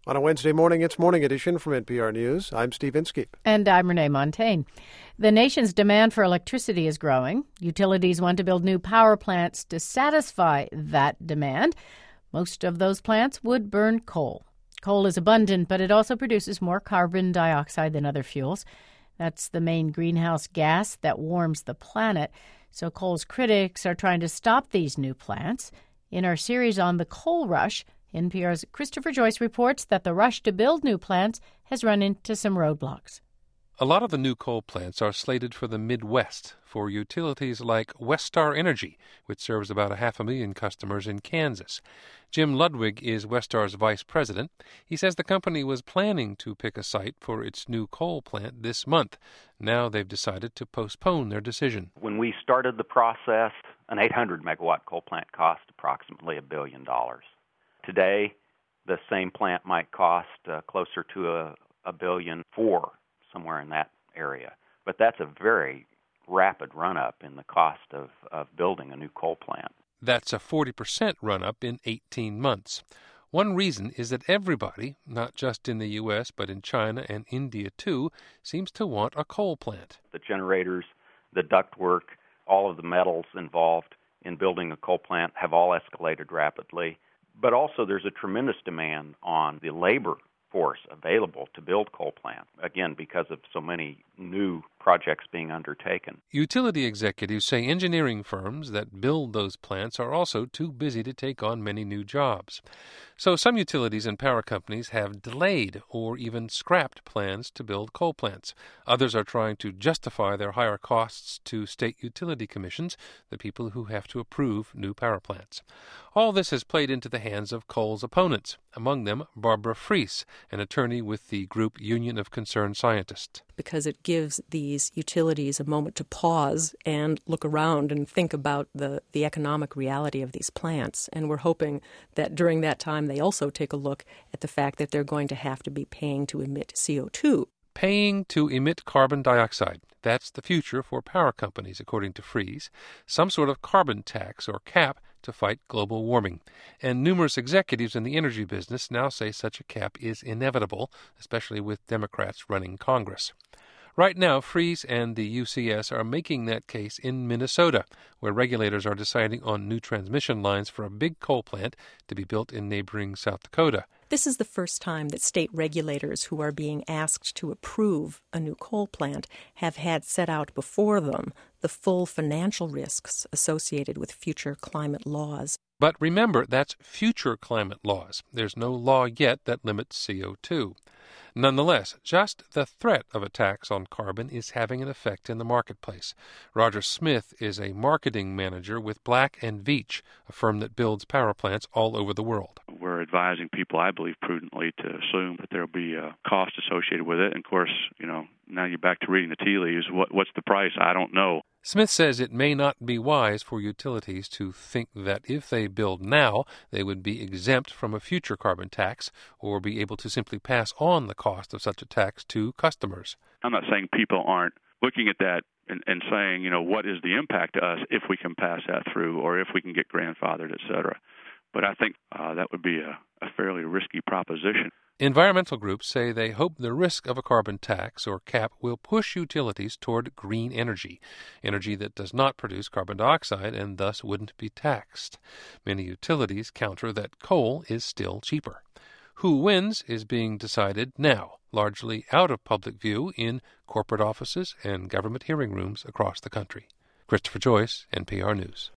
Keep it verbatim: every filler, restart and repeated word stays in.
On a Wednesday morning, it's Morning Edition from N P R News. I'm Steve Inskeep. And I'm Renee Montaigne. The nation's demand for electricity is growing. Utilities want to build new power plants to satisfy that demand. Most of those plants would burn coal. Coal is abundant, but it also produces more carbon dioxide than other fuels. That's the main greenhouse gas that warms the planet. So coal's critics are trying to stop these new plants. In our series on the coal rush, N P R's Christopher Joyce reports that the rush to build new plants has run into some roadblocks. A lot of the new coal plants are slated for the Midwest, for utilities like Westar Energy, which serves about a half a million customers in Kansas. Jim Ludwig is Westar's vice president. He says the company was planning to pick a site for its new coal plant this month. Now they've decided to postpone their decision. When we started the process, an eight hundred megawatt coal plant cost approximately a billion dollars. Today, the same plant might cost uh, closer to a, a billion four, somewhere in that area. But that's a very rapid run-up in the cost of, of building a new coal plant. That's a forty percent run-up in eighteen months. One reason is that everybody, not just in the U S but in China and India too, seems to want a coal plant. The generators, the ductwork, all of the metals involved in building a coal plant have all escalated rapidly. But also there's a tremendous demand on the labor force available to build coal plants, again, because of so many new projects being undertaken. Utility executives say engineering firms that build those plants are also too busy to take on many new jobs. So some utilities and power companies have delayed or even scrapped plans to build coal plants. Others are trying to justify their higher costs to state utility commissions, the people who have to approve new power plants. All this has played into the hands of coal's opponents, among them Barbara Fries, an attorney with the group Union of Concerned Scientists. Because it gives these utilities a moment to pause and look around and think about the, the economic reality of these plants. And we're hoping that during that time they also take a look at the fact that they're going to have to be paying to emit C O two. Paying to emit carbon dioxide. That's the future for power companies, according to Fries. Some sort of carbon tax or cap to fight global warming. And numerous executives in the energy business now say such a cap is inevitable, especially with Democrats running Congress. Right now, Fries and the U C S are making that case in Minnesota, where regulators are deciding on new transmission lines for a big coal plant to be built in neighboring South Dakota. This is the first time that state regulators who are being asked to approve a new coal plant have had set out before them the full financial risks associated with future climate laws. But remember, that's future climate laws. There's no law yet that limits C O two. Nonetheless, just the threat of a tax on carbon is having an effect in the marketplace. Roger Smith is a marketing manager with Black and Veatch, a firm that builds power plants all over the world. We're advising people, I believe, prudently to assume that there will be a cost associated with it. And of course, you know, now you're back to reading the tea leaves. What, what's the price? I don't know. Smith says it may not be wise for utilities to think that if they build now, they would be exempt from a future carbon tax or be able to simply pass on the cost of such a tax to customers. I'm not saying people aren't looking at that and, and saying, you know, what is the impact to us if we can pass that through or if we can get grandfathered, et cetera. But I think uh, that would be a, a fairly risky proposition. Environmental groups say they hope the risk of a carbon tax or cap will push utilities toward green energy, energy that does not produce carbon dioxide and thus wouldn't be taxed. Many utilities counter that coal is still cheaper. Who wins is being decided now, largely out of public view in corporate offices and government hearing rooms across the country. Christopher Joyce, N P R News.